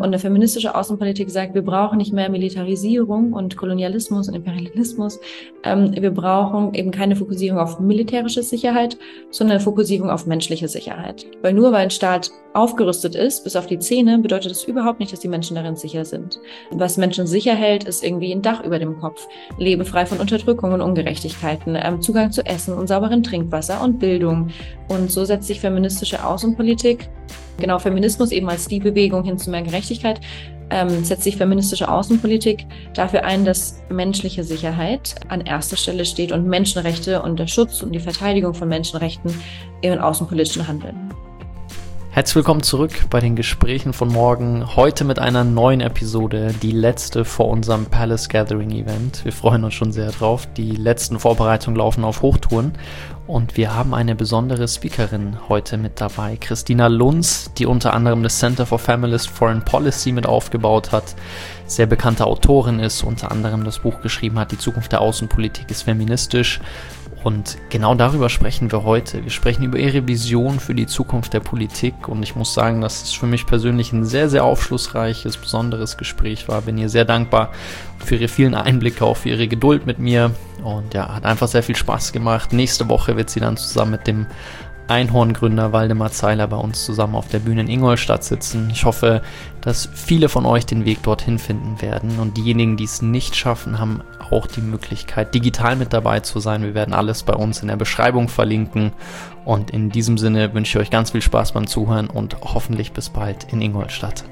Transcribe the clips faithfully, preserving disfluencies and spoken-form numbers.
Und eine feministische Außenpolitik sagt, wir brauchen nicht mehr Militarisierung und Kolonialismus und Imperialismus. Ähm, wir brauchen eben keine Fokussierung auf militärische Sicherheit, sondern eine Fokussierung auf menschliche Sicherheit. Weil nur weil ein Staat aufgerüstet ist, bis auf die Zähne, bedeutet das überhaupt nicht, dass die Menschen darin sicher sind. Was Menschen sicher hält, ist irgendwie ein Dach über dem Kopf, Leben frei von Unterdrückung und Ungerechtigkeiten, ähm, Zugang zu Essen und sauberem Trinkwasser und Bildung. Und so setzt sich feministische Außenpolitik, genau, Feminismus eben als die Bewegung hin zu mehr Gerechtigkeit, ähm, setzt sich feministische Außenpolitik dafür ein, dass menschliche Sicherheit an erster Stelle steht und Menschenrechte und der Schutz und die Verteidigung von Menschenrechten im außenpolitischen Handeln. Herzlich willkommen zurück bei den Gesprächen von morgen. Heute mit einer neuen Episode, die letzte vor unserem Palace Gathering Event. Wir freuen uns schon sehr drauf. Die letzten Vorbereitungen laufen auf Hochtouren und wir haben eine besondere Speakerin heute mit dabei, Christina Lunz, die unter anderem das Center for Feminist Foreign Policy mit aufgebaut hat, sehr bekannte Autorin ist, unter anderem das Buch geschrieben hat, Die Zukunft der Außenpolitik ist feministisch. Und genau darüber sprechen wir heute. Wir sprechen über ihre Vision für die Zukunft der Politik und ich muss sagen, dass es für mich persönlich ein sehr, sehr aufschlussreiches, besonderes Gespräch war. Bin ihr sehr dankbar für ihre vielen Einblicke, auch für ihre Geduld mit mir und ja, hat einfach sehr viel Spaß gemacht. Nächste Woche wird sie dann zusammen mit dem Einhorn-Gründer Waldemar Zeiler bei uns zusammen auf der Bühne in Ingolstadt sitzen. Ich hoffe, dass viele von euch den Weg dorthin finden werden und diejenigen, die es nicht schaffen, haben auch die Möglichkeit, digital mit dabei zu sein. Wir werden alles bei uns in der Beschreibung verlinken und in diesem Sinne wünsche ich euch ganz viel Spaß beim Zuhören und hoffentlich bis bald in Ingolstadt.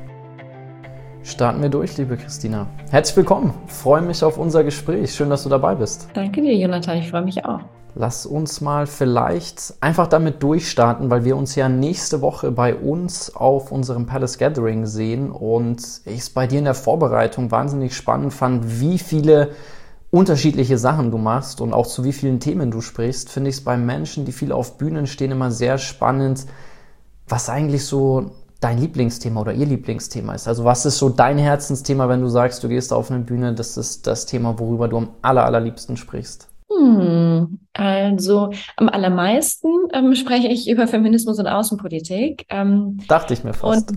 Starten wir durch, liebe Christina. Herzlich willkommen. Ich freue mich auf unser Gespräch. Schön, dass du dabei bist. Danke dir, Jonathan. Ich freue mich auch. Lass uns mal vielleicht einfach damit durchstarten, weil wir uns ja nächste Woche bei uns auf unserem Palace Gathering sehen und ich es bei dir in der Vorbereitung wahnsinnig spannend fand, wie viele unterschiedliche Sachen du machst und auch zu wie vielen Themen du sprichst. Finde ich es bei Menschen, die viel auf Bühnen stehen, immer sehr spannend, was eigentlich so dein Lieblingsthema oder ihr Lieblingsthema ist. Also was ist so dein Herzensthema, wenn du sagst, du gehst auf eine Bühne, das ist das Thema, worüber du am aller, allerliebsten sprichst? Hm, also am allermeisten ähm, spreche ich über Feminismus und Außenpolitik. Ähm, Dachte ich mir fast.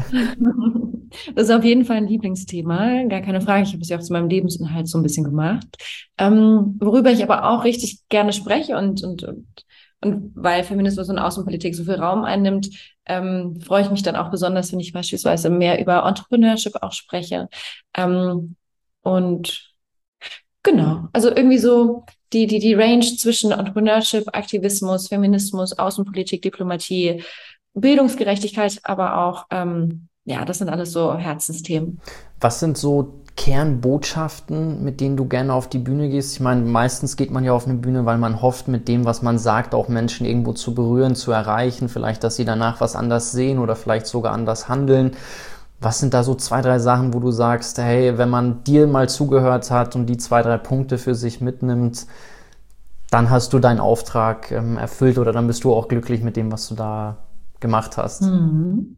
Und das ist auf jeden Fall ein Lieblingsthema, gar keine Frage. Ich habe es ja auch zu meinem Lebensinhalt so ein bisschen gemacht. Ähm, worüber ich aber auch richtig gerne spreche und, und, und, und weil Feminismus und Außenpolitik so viel Raum einnimmt, ähm, freue ich mich dann auch besonders, wenn ich beispielsweise mehr über Entrepreneurship auch spreche. Ähm, und genau, also irgendwie so die, die, die Range zwischen Entrepreneurship, Aktivismus, Feminismus, Außenpolitik, Diplomatie, Bildungsgerechtigkeit, aber auch, ähm, ja, das sind alles so Herzensthemen. Was sind so Kernbotschaften, mit denen du gerne auf die Bühne gehst? Ich meine, meistens geht man ja auf eine Bühne, weil man hofft, mit dem, was man sagt, auch Menschen irgendwo zu berühren, zu erreichen, vielleicht, dass sie danach was anders sehen oder vielleicht sogar anders handeln. Was sind da so zwei, drei Sachen, wo du sagst, hey, wenn man dir mal zugehört hat und die zwei, drei Punkte für sich mitnimmt, dann hast du deinen Auftrag ähm, erfüllt oder dann bist du auch glücklich mit dem, was du da gemacht hast? Mhm.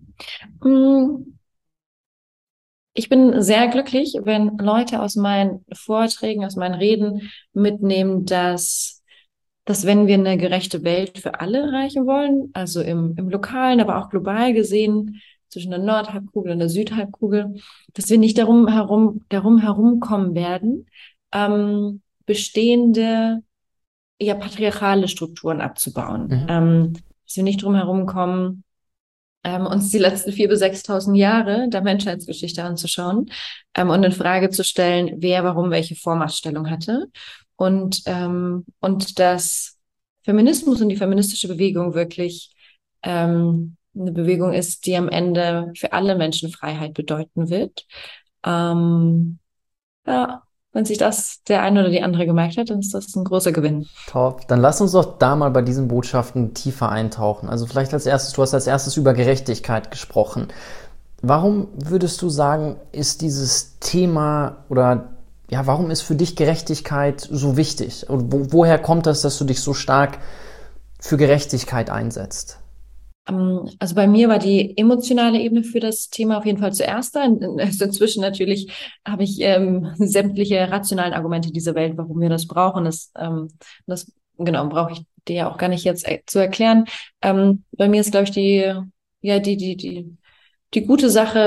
Ich bin sehr glücklich, wenn Leute aus meinen Vorträgen, aus meinen Reden mitnehmen, dass, dass wenn wir eine gerechte Welt für alle erreichen wollen, also im, im Lokalen, aber auch global gesehen, zwischen der Nordhalbkugel und der Südhalbkugel, dass wir nicht darum herum, darum herumkommen werden, ähm, bestehende, ja, patriarchale Strukturen abzubauen. Mhm. Ähm, dass wir nicht drum herumkommen, ähm, uns die letzten viertausend bis sechstausend Jahre der Menschheitsgeschichte anzuschauen ähm, und in Frage zu stellen, wer warum welche Vormachtstellung hatte. Und, ähm, und dass Feminismus und die feministische Bewegung wirklich ähm, eine Bewegung ist, die am Ende für alle Menschen Freiheit bedeuten wird. Ähm, ja, wenn sich das der eine oder die andere gemerkt hat, dann ist das ein großer Gewinn. Top. Dann lass uns doch da mal bei diesen Botschaften tiefer eintauchen. Also vielleicht als erstes, du hast als erstes über Gerechtigkeit gesprochen. Warum würdest du sagen, ist dieses Thema oder ja, warum ist für dich Gerechtigkeit so wichtig? Und wo, woher kommt das, dass du dich so stark für Gerechtigkeit einsetzt? Also bei mir war die emotionale Ebene für das Thema auf jeden Fall zuerst da. Also inzwischen natürlich habe ich ähm, sämtliche rationalen Argumente dieser Welt, warum wir das brauchen. Das, ähm, das genau brauche ich dir ja auch gar nicht jetzt zu erklären. Ähm, bei mir ist, glaube ich, die ja die die die die gute Sache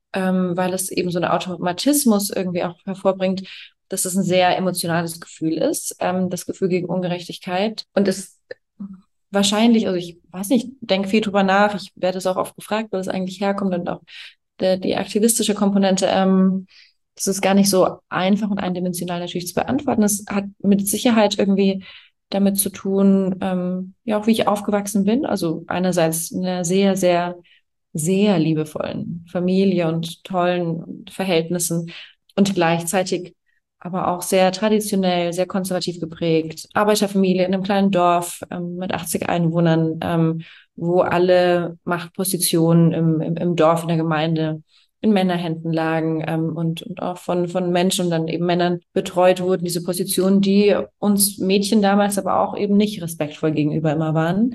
ähm, weil es eben so einen Automatismus irgendwie auch hervorbringt, dass es ein sehr emotionales Gefühl ist, ähm, das Gefühl gegen Ungerechtigkeit. Und es wahrscheinlich, also ich weiß nicht, denke viel drüber nach, ich werde es auch oft gefragt, wo es eigentlich herkommt und auch der, die aktivistische Komponente, ähm, das ist gar nicht so einfach und eindimensional natürlich zu beantworten. Es hat mit Sicherheit irgendwie damit zu tun, ähm, ja auch wie ich aufgewachsen bin. Also einerseits in einer sehr, sehr, sehr liebevollen Familie und tollen Verhältnissen und gleichzeitig aber auch sehr traditionell, sehr konservativ geprägt. Arbeiterfamilie in einem kleinen Dorf ähm, mit achtzig Einwohnern, ähm, wo alle Machtpositionen im, im, im Dorf, in der Gemeinde in Männerhänden lagen ähm, und, und auch von, von Menschen, dann eben Männern betreut wurden, diese Positionen, die uns Mädchen damals aber auch eben nicht respektvoll gegenüber immer waren.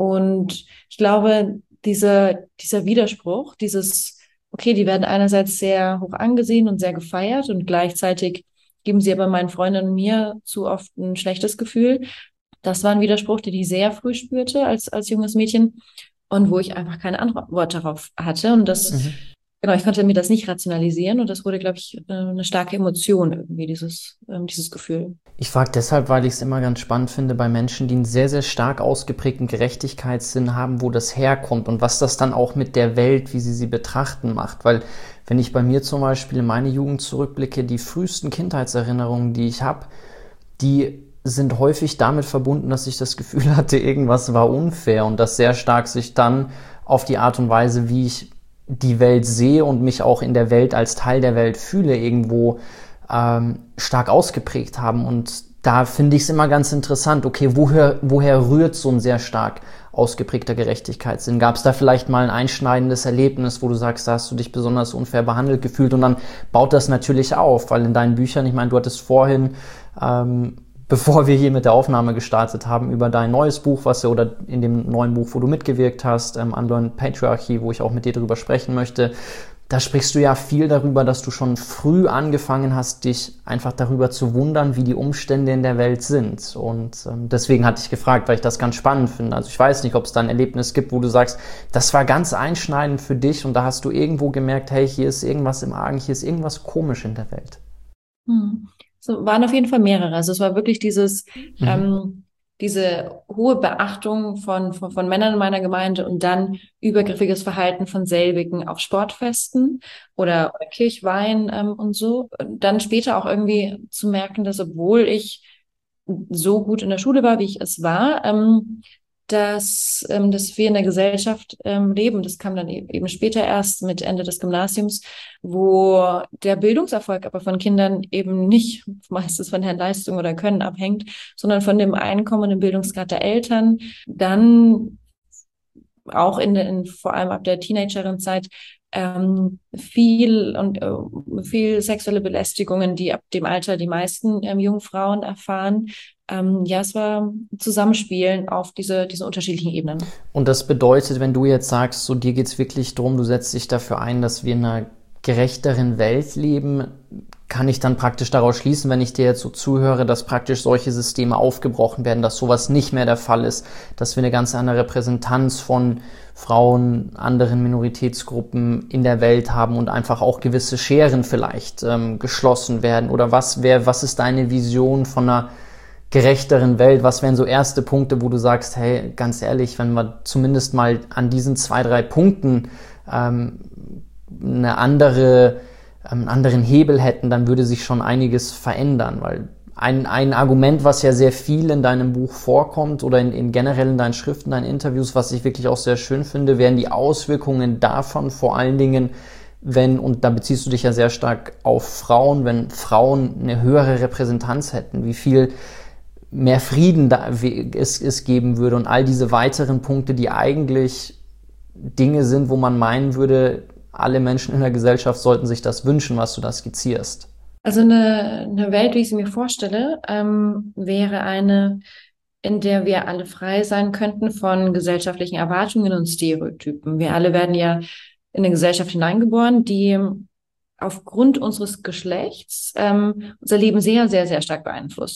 Und ich glaube, diese, dieser Widerspruch, dieses, okay, die werden einerseits sehr hoch angesehen und sehr gefeiert und gleichzeitig geben sie aber meinen Freunden und mir zu oft ein schlechtes Gefühl. Das war ein Widerspruch, den ich sehr früh spürte als, als junges Mädchen und wo ich einfach keine Antwort darauf hatte. Und das, Mhm. genau, ich konnte mir das nicht rationalisieren und das wurde, glaube ich, eine starke Emotion irgendwie, dieses, ähm, dieses Gefühl. Ich frage deshalb, weil ich es immer ganz spannend finde bei Menschen, die einen sehr, sehr stark ausgeprägten Gerechtigkeitssinn haben, wo das herkommt und was das dann auch mit der Welt, wie sie sie betrachten, macht. Weil wenn ich bei mir zum Beispiel in meine Jugend zurückblicke, die frühesten Kindheitserinnerungen, die ich habe, die sind häufig damit verbunden, dass ich das Gefühl hatte, irgendwas war unfair und das sehr stark sich dann auf die Art und Weise, wie ich die Welt sehe und mich auch in der Welt als Teil der Welt fühle, irgendwo ähm, stark ausgeprägt haben. Und da finde ich es immer ganz interessant, okay, woher, woher rührt so ein sehr stark ausgeprägter Gerechtigkeitssinn? Gab es da vielleicht mal ein einschneidendes Erlebnis, wo du sagst, da hast du dich besonders unfair behandelt gefühlt? Und dann baut das natürlich auf, weil in deinen Büchern, ich meine, du hattest vorhin, ähm, bevor wir hier mit der Aufnahme gestartet haben, über dein neues Buch, was du, oder in dem neuen Buch, wo du mitgewirkt hast, ähm, Unlearned Patriarchy, wo ich auch mit dir drüber sprechen möchte, da sprichst du ja viel darüber, dass du schon früh angefangen hast, dich einfach darüber zu wundern, wie die Umstände in der Welt sind. Und ähm, deswegen hatte ich gefragt, weil ich das ganz spannend finde. Also ich weiß nicht, ob es da ein Erlebnis gibt, wo du sagst, das war ganz einschneidend für dich und da hast du irgendwo gemerkt, hey, hier ist irgendwas im Argen, hier ist irgendwas komisch in der Welt. Hm. So waren auf jeden Fall mehrere. Also es war wirklich dieses, mhm. ähm, diese hohe Beachtung von, von, von Männern in meiner Gemeinde und dann übergriffiges Verhalten von selbigen auf Sportfesten oder, oder Kirchweihen ähm, und so. Und dann später auch irgendwie zu merken, dass obwohl ich so gut in der Schule war, wie ich es war, ähm, dass, ähm, dass wir in der Gesellschaft ähm, leben. Das kam dann eben, eben später erst mit Ende des Gymnasiums, wo der Bildungserfolg aber von Kindern eben nicht meistens von deren Leistung oder Können abhängt, sondern von dem Einkommen und dem Bildungsgrad der Eltern. Dann auch in, in vor allem ab der Teenagerin-Zeit ähm, viel und äh, viel sexuelle Belästigungen, die ab dem Alter die meisten ähm, jungen Frauen erfahren. Ähm, ja, es war Zusammenspielen auf diese, diese unterschiedlichen Ebenen. Und das bedeutet, wenn du jetzt sagst, so dir geht's wirklich darum, du setzt dich dafür ein, dass wir in einer gerechteren Welt leben, kann ich dann praktisch daraus schließen, wenn ich dir jetzt so zuhöre, dass praktisch solche Systeme aufgebrochen werden, dass sowas nicht mehr der Fall ist, dass wir eine ganz andere Repräsentanz von Frauen, anderen Minoritätsgruppen in der Welt haben und einfach auch gewisse Scheren vielleicht ähm, geschlossen werden? Oder was wäre, was ist deine Vision von einer gerechteren Welt? Was wären so erste Punkte, wo du sagst, hey, ganz ehrlich, wenn wir zumindest mal an diesen zwei, drei Punkten ähm, eine andere einen anderen Hebel hätten, dann würde sich schon einiges verändern, weil ein, ein Argument, was ja sehr viel in deinem Buch vorkommt oder in, in generell in deinen Schriften, deinen Interviews, was ich wirklich auch sehr schön finde, wären die Auswirkungen davon, vor allen Dingen, wenn, und da beziehst du dich ja sehr stark auf Frauen, wenn Frauen eine höhere Repräsentanz hätten, wie viel mehr Frieden da es, es geben würde und all diese weiteren Punkte, die eigentlich Dinge sind, wo man meinen würde, alle Menschen in der Gesellschaft sollten sich das wünschen, was du da skizzierst. Also eine, eine Welt, wie ich sie mir vorstelle, ähm, wäre eine, in der wir alle frei sein könnten von gesellschaftlichen Erwartungen und Stereotypen. Wir alle werden ja in eine Gesellschaft hineingeboren, die aufgrund unseres Geschlechts ähm, unser Leben sehr, sehr, sehr stark beeinflusst.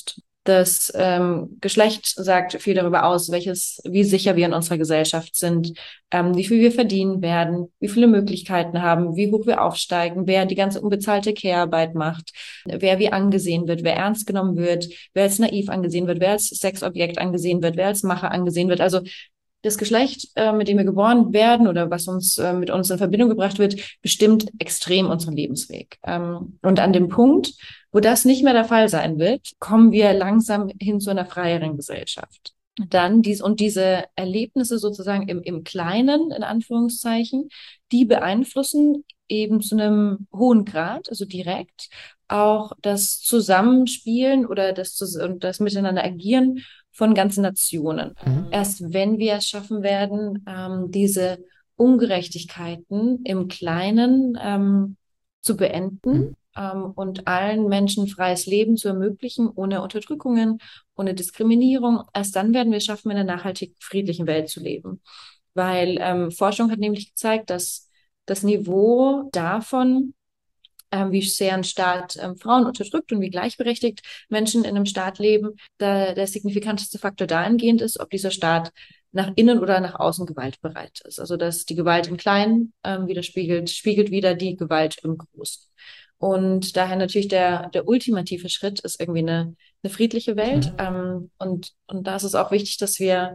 Das ähm, Geschlecht sagt viel darüber aus, welches, wie sicher wir in unserer Gesellschaft sind, ähm, wie viel wir verdienen werden, wie viele Möglichkeiten haben, wie hoch wir aufsteigen, wer die ganze unbezahlte Care-Arbeit macht, wer wie angesehen wird, wer ernst genommen wird, wer als naiv angesehen wird, wer als Sexobjekt angesehen wird, wer als Macher angesehen wird. Also das Geschlecht, äh, mit dem wir geboren werden oder was uns äh, mit uns in Verbindung gebracht wird, bestimmt extrem unseren Lebensweg. Ähm, und an dem Punkt, wo das nicht mehr der Fall sein wird, kommen wir langsam hin zu einer freieren Gesellschaft. Dann dies und diese Erlebnisse sozusagen im, im Kleinen, in Anführungszeichen, die beeinflussen eben zu einem hohen Grad, also direkt, auch das Zusammenspielen oder das, das Miteinander agieren von ganzen Nationen. Mhm. Erst wenn wir es schaffen werden, ähm, diese Ungerechtigkeiten im Kleinen ähm, zu beenden, mhm. ähm, und allen Menschen freies Leben zu ermöglichen, ohne Unterdrückungen, ohne Diskriminierung, erst dann werden wir es schaffen, in einer nachhaltig friedlichen Welt zu leben. Weil ähm, Forschung hat nämlich gezeigt, dass das Niveau davon, Ähm, wie sehr ein Staat ähm, Frauen unterdrückt und wie gleichberechtigt Menschen in einem Staat leben, da der signifikanteste Faktor dahingehend ist, ob dieser Staat nach innen oder nach außen gewaltbereit ist. Also dass die Gewalt im Kleinen ähm, widerspiegelt, spiegelt wieder die Gewalt im Großen. Und daher natürlich der, der ultimative Schritt ist irgendwie eine, eine friedliche Welt. Mhm. Ähm, und, und da ist es auch wichtig, dass wir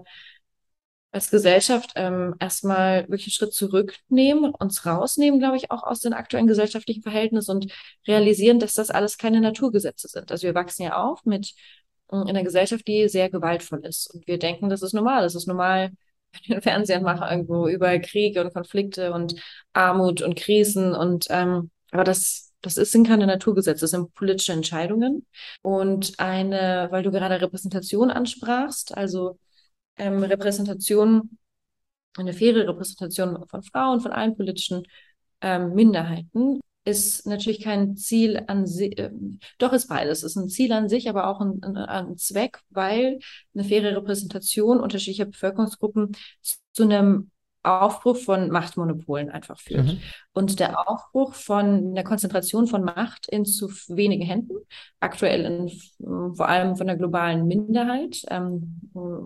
als Gesellschaft ähm, erstmal wirklich einen Schritt zurücknehmen, uns rausnehmen, glaube ich, auch aus den aktuellen gesellschaftlichen Verhältnissen und realisieren, dass das alles keine Naturgesetze sind. Also wir wachsen ja auf mit äh, in einer Gesellschaft, die sehr gewaltvoll ist. Und wir denken, das ist normal. Das ist normal, wenn wir den Fernseher machen, irgendwo über Kriege und Konflikte und Armut und Krisen. Und ähm, aber das, das ist, sind keine Naturgesetze, das sind politische Entscheidungen. Und eine, weil du gerade Repräsentation ansprachst, also Ähm, Repräsentation, eine faire Repräsentation von Frauen, von allen politischen ähm, Minderheiten, ist natürlich kein Ziel an sich, äh, doch ist beides, ist ein Ziel an sich, aber auch ein, ein, ein Zweck, weil eine faire Repräsentation unterschiedlicher Bevölkerungsgruppen zu einem Aufbruch von Machtmonopolen einfach führt. Mhm. Und der Aufbruch von der Konzentration von Macht in zu wenigen Händen, aktuell in, vor allem von der globalen Minderheit, ähm,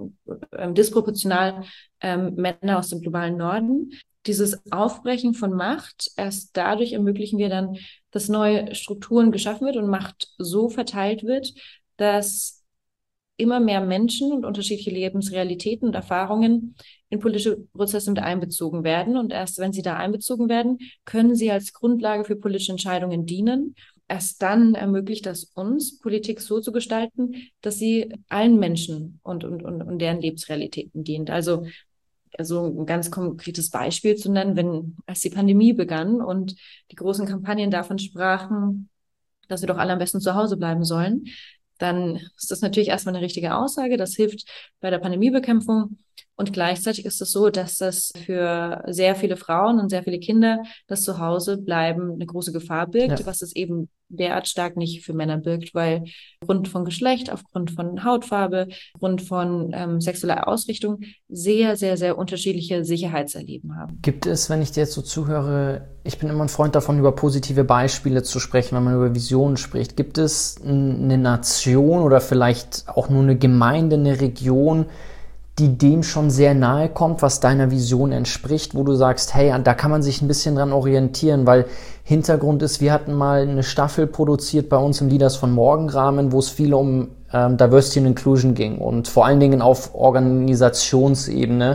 äh, disproportional ähm, Männer aus dem globalen Norden. Dieses Aufbrechen von Macht, erst dadurch ermöglichen wir dann, dass neue Strukturen geschaffen wird und Macht so verteilt wird, dass immer mehr Menschen und unterschiedliche Lebensrealitäten und Erfahrungen in politische Prozesse mit einbezogen werden. Und erst wenn sie da einbezogen werden, können sie als Grundlage für politische Entscheidungen dienen. Erst dann ermöglicht das uns, Politik so zu gestalten, dass sie allen Menschen und, und, und, und deren Lebensrealitäten dient. Also, also ein ganz konkretes Beispiel zu nennen, wenn als die Pandemie begann und die großen Kampagnen davon sprachen, dass wir doch alle am besten zu Hause bleiben sollen, dann ist das natürlich erstmal eine richtige Aussage. Das hilft bei der Pandemiebekämpfung. Und gleichzeitig ist es so, dass das für sehr viele Frauen und sehr viele Kinder das Zuhausebleiben eine große Gefahr birgt, ja. Was es eben derart stark nicht für Männer birgt, weil aufgrund von Geschlecht, aufgrund von Hautfarbe, aufgrund von ähm, sexueller Ausrichtung sehr, sehr, sehr unterschiedliche Sicherheitserleben haben. Gibt es, wenn ich dir jetzt so zuhöre, ich bin immer ein Freund davon, über positive Beispiele zu sprechen, wenn man über Visionen spricht. Gibt es eine Nation oder vielleicht auch nur eine Gemeinde, eine Region, die dem schon sehr nahe kommt, was deiner Vision entspricht, wo du sagst, hey, da kann man sich ein bisschen dran orientieren, weil Hintergrund ist, wir hatten mal eine Staffel produziert bei uns im Leaders von Morgen Rahmen, wo es viel um ähm, Diversity and Inclusion ging und vor allen Dingen auf Organisationsebene.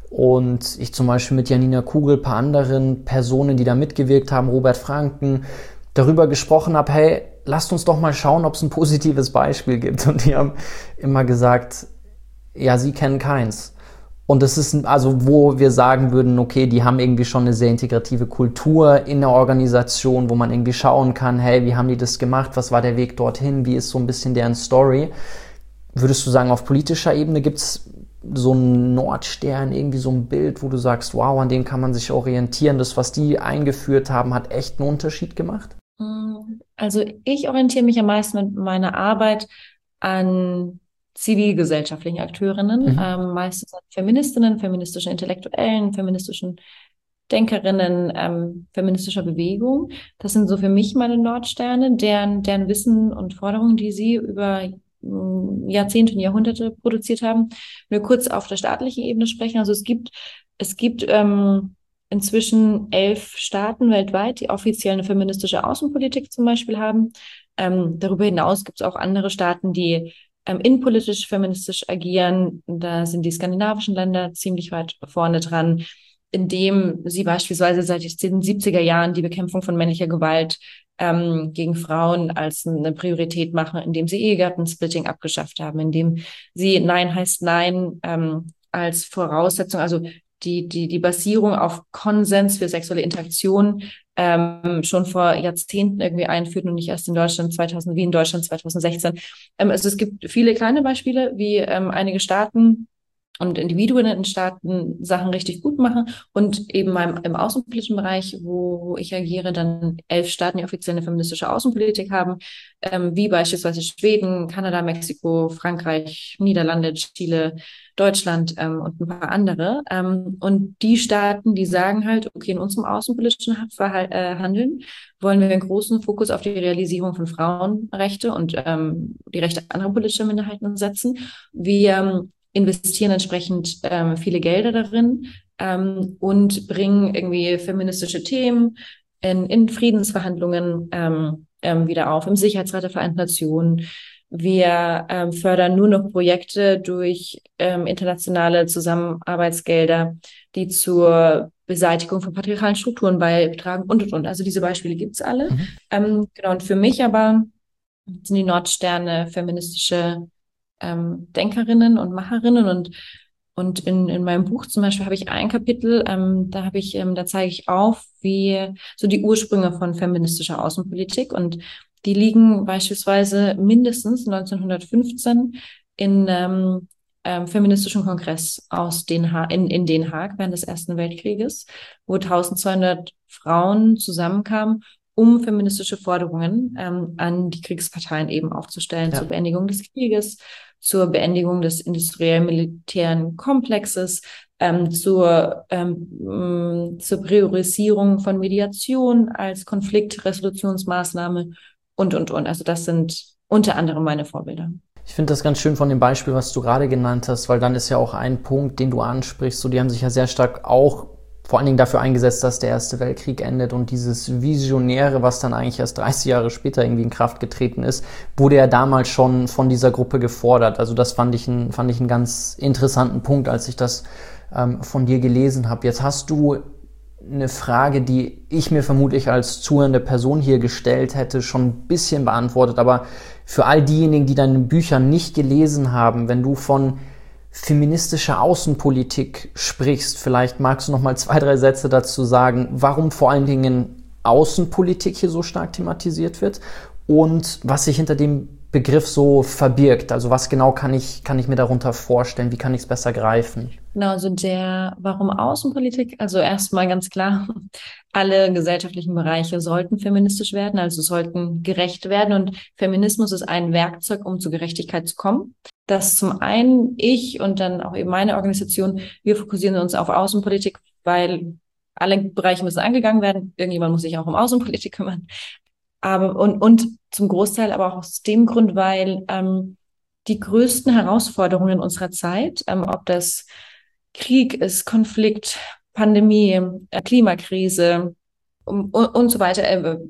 Und ich zum Beispiel mit Janina Kugel, ein paar anderen Personen, die da mitgewirkt haben, Robert Franken, darüber gesprochen habe, hey, lasst uns doch mal schauen, ob es ein positives Beispiel gibt. Und die haben immer gesagt, ja, sie kennen keins. Und das ist, also wo wir sagen würden, okay, die haben irgendwie schon eine sehr integrative Kultur in der Organisation, wo man irgendwie schauen kann, hey, wie haben die das gemacht, was war der Weg dorthin, wie ist so ein bisschen deren Story. Würdest du sagen, auf politischer Ebene gibt es so einen Nordstern, irgendwie so ein Bild, wo du sagst, wow, an dem kann man sich orientieren, das, was die eingeführt haben, hat echt einen Unterschied gemacht? Also ich orientiere mich am meisten mit meiner Arbeit an zivilgesellschaftlichen Akteurinnen, mhm. ähm, meistens Feministinnen, feministischen Intellektuellen, feministischen Denkerinnen, ähm, feministischer Bewegung. Das sind so für mich meine Nordsterne, deren, deren Wissen und Forderungen, die sie über Jahrzehnte und Jahrhunderte produziert haben. Wenn wir kurz auf der staatlichen Ebene sprechen, also es gibt, es gibt ähm, inzwischen elf Staaten weltweit, die offiziell eine feministische Außenpolitik zum Beispiel haben. Ähm, darüber hinaus gibt es auch andere Staaten, die ähm, innenpolitisch feministisch agieren. Da sind die skandinavischen Länder ziemlich weit vorne dran, indem sie beispielsweise seit den siebziger Jahren die Bekämpfung von männlicher Gewalt ähm, gegen Frauen als eine Priorität machen, indem sie Ehegattensplitting abgeschafft haben, indem sie Nein heißt Nein ähm, als Voraussetzung, also die, die, die Basierung auf Konsens für sexuelle Interaktion ähm, schon vor Jahrzehnten irgendwie einführten und nicht erst in Deutschland zweitausend, wie in Deutschland zweitausendsechzehn. Ähm, also es gibt viele kleine Beispiele, wie ähm, einige Staaten und Individuen in Staaten Sachen richtig gut machen und eben im, im außenpolitischen Bereich, wo ich agiere, dann elf Staaten, die offiziell eine feministische Außenpolitik haben, ähm, wie beispielsweise Schweden, Kanada, Mexiko, Frankreich, Niederlande, Chile, Deutschland ähm, und ein paar andere. Ähm, und die Staaten, die sagen halt, okay, in unserem außenpolitischen Verhal- äh, Handeln wollen wir einen großen Fokus auf die Realisierung von Frauenrechte und ähm, die Rechte anderer politischer Minderheiten setzen. Wir ähm, investieren entsprechend ähm, viele Gelder darin ähm, und bringen irgendwie feministische Themen in, in Friedensverhandlungen ähm, ähm, wieder auf, im Sicherheitsrat der Vereinten Nationen. Wir ähm, fördern nur noch Projekte durch ähm, internationale Zusammenarbeitsgelder, die zur Beseitigung von patriarchalen Strukturen beitragen und, und, und. Also diese Beispiele gibt's alle. Mhm. Ähm, genau, und für mich aber sind die Nordsterne feministische ähm, Denkerinnen und Macherinnen und und in, in meinem Buch zum Beispiel habe ich ein Kapitel, ähm, da habe ich, ähm, da zeige ich auf, wie so die Ursprünge von feministischer Außenpolitik, und die liegen beispielsweise mindestens neunzehnhundertfünfzehn in ähm, ähm, feministischen Kongress aus Den ha- in, in Den Haag während des Ersten Weltkrieges, wo eintausendzweihundert Frauen zusammenkamen, um feministische Forderungen ähm, an die Kriegsparteien eben aufzustellen, Ja. zur Beendigung des Krieges, zur Beendigung des industriell-militären Komplexes, ähm, zur, ähm, zur Priorisierung von Mediation als Konfliktresolutionsmaßnahme und, und, und. Also das sind unter anderem meine Vorbilder. Ich finde das ganz schön von dem Beispiel, was du gerade genannt hast, weil dann ist ja auch ein Punkt, den du ansprichst. So, die haben sich ja sehr stark auch vor allen Dingen dafür eingesetzt, dass der Erste Weltkrieg endet, und dieses Visionäre, was dann eigentlich erst dreißig Jahre später irgendwie in Kraft getreten ist, wurde ja damals schon von dieser Gruppe gefordert. Also das fand ich, ein, fand ich einen ganz interessanten Punkt, als ich das ähm, von dir gelesen habe. Jetzt hast du eine Frage, die ich mir vermutlich als zuhörende Person hier gestellt hätte, schon ein bisschen beantwortet. Aber für all diejenigen, die deine Bücher nicht gelesen haben, wenn du von feministischer Außenpolitik sprichst, vielleicht magst du noch mal zwei, drei Sätze dazu sagen, warum vor allen Dingen Außenpolitik hier so stark thematisiert wird und was sich hinter dem Begriff so verbirgt. Also was genau kann ich, kann ich mir darunter vorstellen? Wie kann ich es besser greifen? Genau, also der, warum Außenpolitik? Also erstmal ganz klar, alle gesellschaftlichen Bereiche sollten feministisch werden, also sollten gerecht werden, und Feminismus ist ein Werkzeug, um zur Gerechtigkeit zu kommen. Das zum einen ich und dann auch eben meine Organisation, wir fokussieren uns auf Außenpolitik, weil alle Bereiche müssen angegangen werden. Irgendjemand muss sich auch um Außenpolitik kümmern. Aber und, und zum Großteil aber auch aus dem Grund, weil ähm, die größten Herausforderungen unserer Zeit, ähm, ob das Krieg ist, Konflikt, Pandemie, äh, Klimakrise und, und so weiter,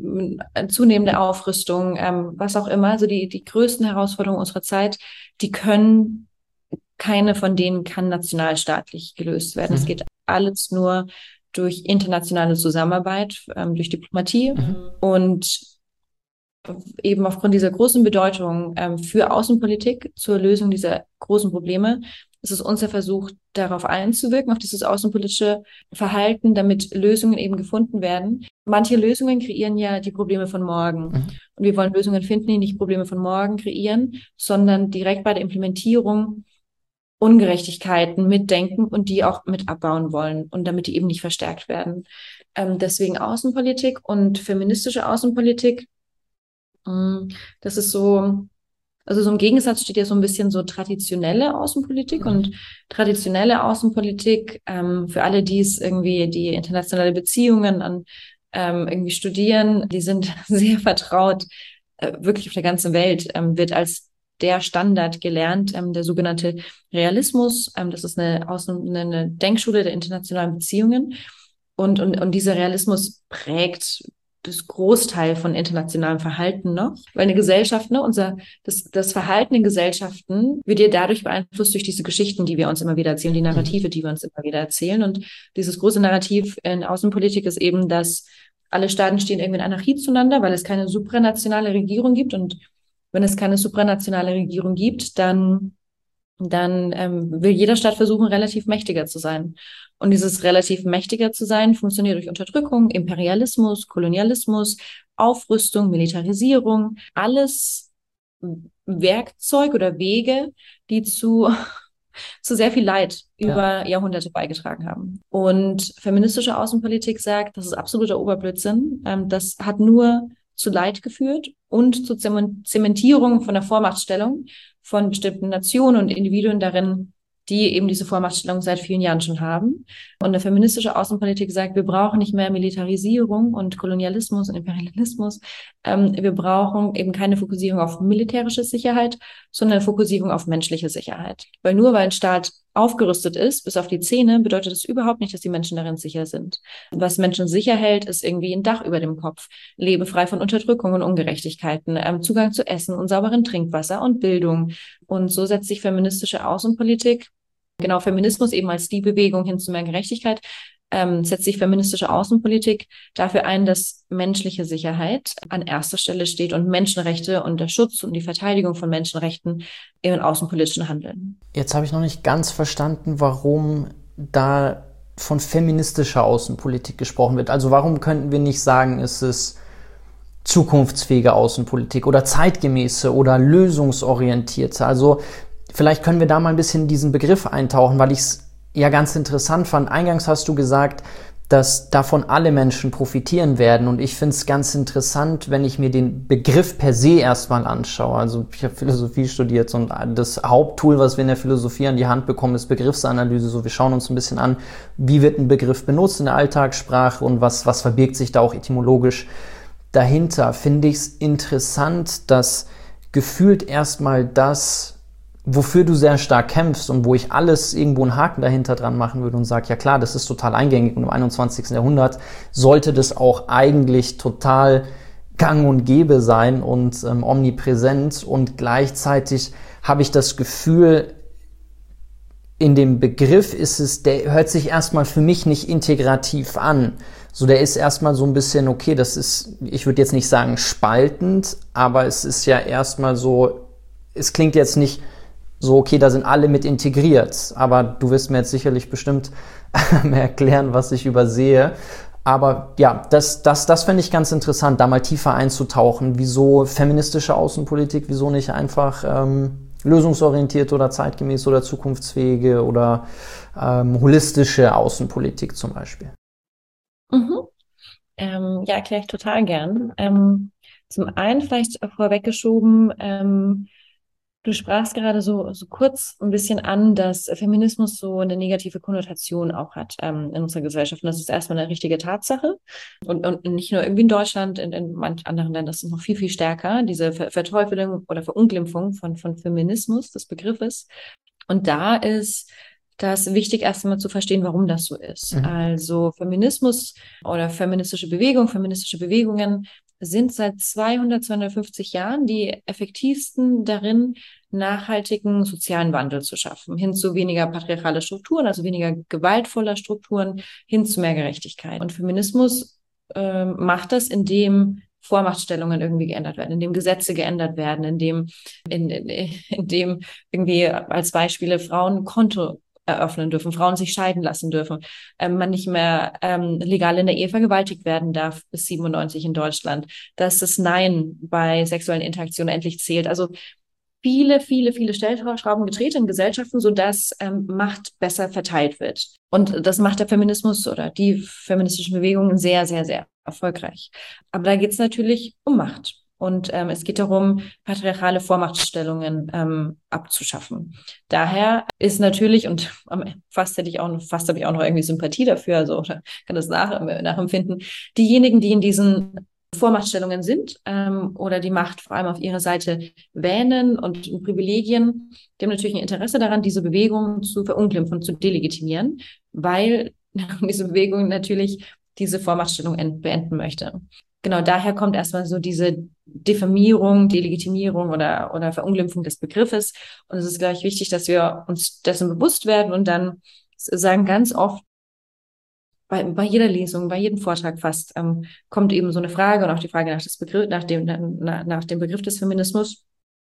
äh, zunehmende Aufrüstung, ähm, was auch immer, also die, die größten Herausforderungen unserer Zeit, die können, keine von denen kann nationalstaatlich gelöst werden. Es Mhm. geht alles nur durch internationale Zusammenarbeit, ähm, durch Diplomatie, Mhm. und eben aufgrund dieser großen Bedeutung ähm, für Außenpolitik zur Lösung dieser großen Probleme ist es unser Versuch, darauf einzuwirken, auf dieses außenpolitische Verhalten, damit Lösungen eben gefunden werden. Manche Lösungen kreieren ja die Probleme von morgen. Mhm. Und wir wollen Lösungen finden, die nicht Probleme von morgen kreieren, sondern direkt bei der Implementierung Ungerechtigkeiten mitdenken und die auch mit abbauen wollen, und damit die eben nicht verstärkt werden. Ähm, deswegen Außenpolitik und feministische Außenpolitik. Das ist so, also so im Gegensatz steht ja so ein bisschen so traditionelle Außenpolitik, Mhm. und traditionelle Außenpolitik, ähm, für alle, die es irgendwie, die internationale Beziehungen an ähm, irgendwie studieren, die sind sehr vertraut, äh, wirklich auf der ganzen Welt, ähm, wird als der Standard gelernt, ähm, der sogenannte Realismus. Ähm, das ist eine, Außen-, eine Denkschule der internationalen Beziehungen. Und, und, und dieser Realismus prägt das Großteil von internationalem Verhalten noch. Weil eine Gesellschaft, ne, unser, das, das Verhalten in Gesellschaften wird ja dadurch beeinflusst durch diese Geschichten, die wir uns immer wieder erzählen, die Narrative, die wir uns immer wieder erzählen. Und dieses große Narrativ in Außenpolitik ist eben, dass alle Staaten stehen irgendwie in Anarchie zueinander, weil es keine supranationale Regierung gibt. Und wenn es keine supranationale Regierung gibt, dann dann ähm, will jeder Staat versuchen, relativ mächtiger zu sein. Und dieses relativ mächtiger zu sein funktioniert durch Unterdrückung, Imperialismus, Kolonialismus, Aufrüstung, Militarisierung, alles Werkzeug oder Wege, die zu, zu sehr viel Leid über ja. Jahrhunderte beigetragen haben. Und feministische Außenpolitik sagt, das ist absoluter Oberblödsinn. Ähm, das hat nur zu Leid geführt und zur Zementierung von der Vormachtstellung von bestimmten Nationen und Individuen darin, die eben diese Vormachtstellung seit vielen Jahren schon haben. Und eine feministische Außenpolitik sagt, wir brauchen nicht mehr Militarisierung und Kolonialismus und Imperialismus. Ähm, wir brauchen eben keine Fokussierung auf militärische Sicherheit, sondern eine Fokussierung auf menschliche Sicherheit. Weil nur weil ein Staat aufgerüstet ist, bis auf die Zähne, bedeutet das überhaupt nicht, dass die Menschen darin sicher sind. Was Menschen sicher hält, ist irgendwie ein Dach über dem Kopf, Leben frei von Unterdrückung und Ungerechtigkeiten, ähm, Zugang zu Essen und sauberen Trinkwasser und Bildung. Und so setzt sich feministische Außenpolitik, genau, Feminismus eben als die Bewegung hin zu mehr Gerechtigkeit, ähm, setzt sich feministische Außenpolitik dafür ein, dass menschliche Sicherheit an erster Stelle steht und Menschenrechte und der Schutz und die Verteidigung von Menschenrechten im außenpolitischen Handeln. Jetzt habe ich noch nicht ganz verstanden, warum da von feministischer Außenpolitik gesprochen wird. Also warum könnten wir nicht sagen, es ist zukunftsfähige Außenpolitik oder zeitgemäße oder lösungsorientierte? Also vielleicht können wir da mal ein bisschen in diesen Begriff eintauchen, weil ich es ja ganz interessant fand. Eingangs hast du gesagt, dass davon alle Menschen profitieren werden. Und ich finde es ganz interessant, wenn ich mir den Begriff per se erstmal anschaue. Also ich habe Philosophie studiert und das Haupttool, was wir in der Philosophie an die Hand bekommen, ist Begriffsanalyse. So, wir schauen uns ein bisschen an, wie wird ein Begriff benutzt in der Alltagssprache und was, was verbirgt sich da auch etymologisch dahinter. Finde ich es interessant, dass gefühlt erstmal das, wofür du sehr stark kämpfst und wo ich alles irgendwo einen Haken dahinter dran machen würde und sage, ja klar, das ist total eingängig und im einundzwanzigsten Jahrhundert sollte das auch eigentlich total gang und gäbe sein und ähm, omnipräsent, und gleichzeitig habe ich das Gefühl, in dem Begriff ist es, der hört sich erstmal für mich nicht integrativ an. So, der ist erstmal so ein bisschen, okay, das ist, ich würde jetzt nicht sagen spaltend, aber es ist ja erstmal so, es klingt jetzt nicht so, okay, da sind alle mit integriert, aber du wirst mir jetzt sicherlich bestimmt mehr erklären, was ich übersehe. Aber ja, das, das, das finde ich ganz interessant, da mal tiefer einzutauchen. Wieso feministische Außenpolitik, wieso nicht einfach ähm, lösungsorientierte oder zeitgemäße oder zukunftsfähige oder ähm, holistische Außenpolitik zum Beispiel? Mhm. Ähm, ja, erkläre ich total gern. Ähm, zum einen vielleicht vorweggeschoben, ähm, du sprachst gerade so, so kurz ein bisschen an, dass Feminismus so eine negative Konnotation auch hat ähm, in unserer Gesellschaft. Und das ist erstmal eine richtige Tatsache. Und, und nicht nur irgendwie in Deutschland, in, in manchen anderen Ländern ist es noch viel, viel stärker, diese Ver Verteufelung oder Verunglimpfung von, von Feminismus, des Begriffes. Und da ist das wichtig, erst einmal zu verstehen, warum das so ist. Mhm. Also Feminismus oder feministische Bewegung, feministische Bewegungen sind seit zweihundert, zweihundertfünfzig Jahren die effektivsten darin, nachhaltigen sozialen Wandel zu schaffen, hin zu weniger patriarchale Strukturen, also weniger gewaltvoller Strukturen, hin zu mehr Gerechtigkeit. Und Feminismus äh, macht das, indem Vormachtstellungen irgendwie geändert werden, indem Gesetze geändert werden, indem, in, in, indem irgendwie als Beispiele Frauen ein Konto eröffnen dürfen, Frauen sich scheiden lassen dürfen, ähm, man nicht mehr ähm, legal in der Ehe vergewaltigt werden darf bis siebenundneunzig in Deutschland, dass das Nein bei sexuellen Interaktionen endlich zählt. Also viele, viele, viele Stellschrauben gedreht in Gesellschaften, sodass ähm, Macht besser verteilt wird. Und das macht der Feminismus oder die feministischen Bewegungen sehr, sehr, sehr erfolgreich. Aber da geht es natürlich um Macht. Und ähm, es geht darum, patriarchale Vormachtstellungen ähm, abzuschaffen. Daher ist natürlich, und fast hätte ich auch noch, fast habe ich auch noch irgendwie Sympathie dafür, also oder kann das nach, nachempfinden, diejenigen, die in diesen Vormachtstellungen sind ähm, oder die Macht vor allem auf ihrer Seite wähnen und Privilegien, die haben natürlich ein Interesse daran, diese Bewegung zu verunglimpfen, zu delegitimieren, weil diese Bewegung natürlich diese Vormachtstellung beenden möchte. Genau daher kommt erstmal so diese Diffamierung, Delegitimierung oder, oder Verunglimpfung des Begriffes. Und es ist, glaube ich, wichtig, dass wir uns dessen bewusst werden und dann sagen ganz oft, bei, bei jeder Lesung, bei jedem Vortrag fast, ähm, kommt eben so eine Frage und auch die Frage nach, des Begriff, nach, dem, nach, nach dem Begriff des Feminismus.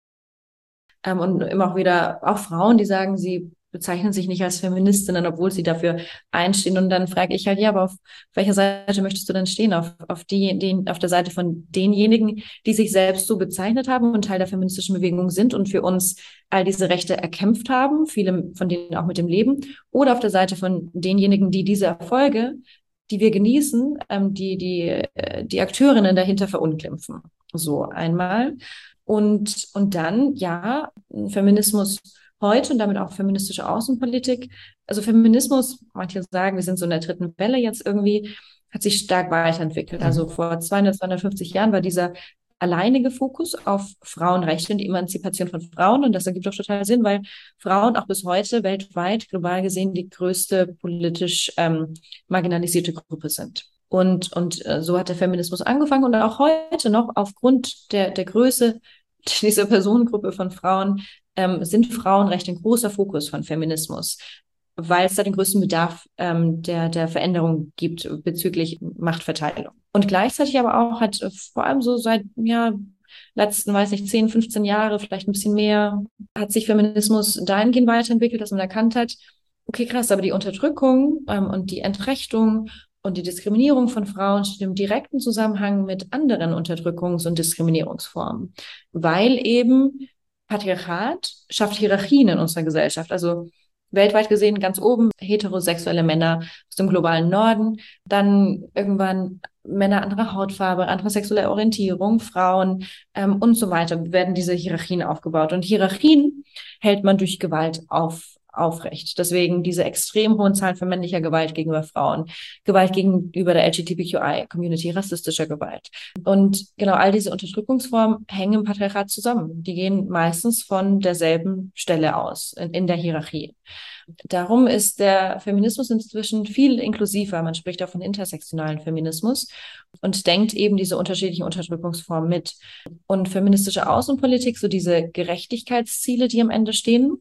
Ähm, und immer auch wieder, auch Frauen, die sagen, sie bezeichnen sich nicht als Feministinnen, obwohl sie dafür einstehen. Und dann frage ich halt, ja, aber auf welcher Seite möchtest du denn stehen? Auf, auf, die, den, auf der Seite von denjenigen, die sich selbst so bezeichnet haben und Teil der feministischen Bewegung sind und für uns all diese Rechte erkämpft haben, viele von denen auch mit dem Leben, oder auf der Seite von denjenigen, die diese Erfolge, die wir genießen, ähm, die, die, die Akteurinnen dahinter verunglimpfen. So einmal. Und, und dann, ja, Feminismus heute und damit auch feministische Außenpolitik. Also Feminismus, manche sagen, wir sind so in der dritten Welle jetzt irgendwie, hat sich stark weiterentwickelt. Also vor zweihundert, zweihundertfünfzig Jahren war dieser alleinige Fokus auf Frauenrechte und die Emanzipation von Frauen. Und das ergibt auch total Sinn, weil Frauen auch bis heute weltweit, global gesehen, die größte politisch ähm, marginalisierte Gruppe sind. Und, und äh, so hat der Feminismus angefangen und auch heute noch aufgrund der, der Größe dieser Personengruppe von Frauen ähm, sind Frauenrechte ein großer Fokus von Feminismus, weil es da den größten Bedarf ähm, der, der Veränderung gibt bezüglich Machtverteilung. Und gleichzeitig aber auch hat äh, vor allem so seit, ja, letzten, weiß nicht, zehn, fünfzehn Jahre, vielleicht ein bisschen mehr, hat sich Feminismus dahingehend weiterentwickelt, dass man erkannt hat, okay, krass, aber die Unterdrückung ähm, und die Entrechtung und die Diskriminierung von Frauen steht im direkten Zusammenhang mit anderen Unterdrückungs- und Diskriminierungsformen, weil eben Patriarchat schafft Hierarchien in unserer Gesellschaft. Also weltweit gesehen ganz oben heterosexuelle Männer aus dem globalen Norden, dann irgendwann Männer anderer Hautfarbe, anderer sexueller Orientierung, Frauen ähm, und so weiter, werden diese Hierarchien aufgebaut. Und Hierarchien hält man durch Gewalt auf. aufrecht. Deswegen diese extrem hohen Zahlen von männlicher Gewalt gegenüber Frauen, Gewalt gegenüber der L G B T Q I-Community, rassistischer Gewalt. Und genau all diese Unterdrückungsformen hängen im Patriarchat zusammen. Die gehen meistens von derselben Stelle aus, in, in der Hierarchie. Darum ist der Feminismus inzwischen viel inklusiver. Man spricht auch von intersektionalen Feminismus und denkt eben diese unterschiedlichen Unterdrückungsformen mit. Und feministische Außenpolitik, so diese Gerechtigkeitsziele, die am Ende stehen,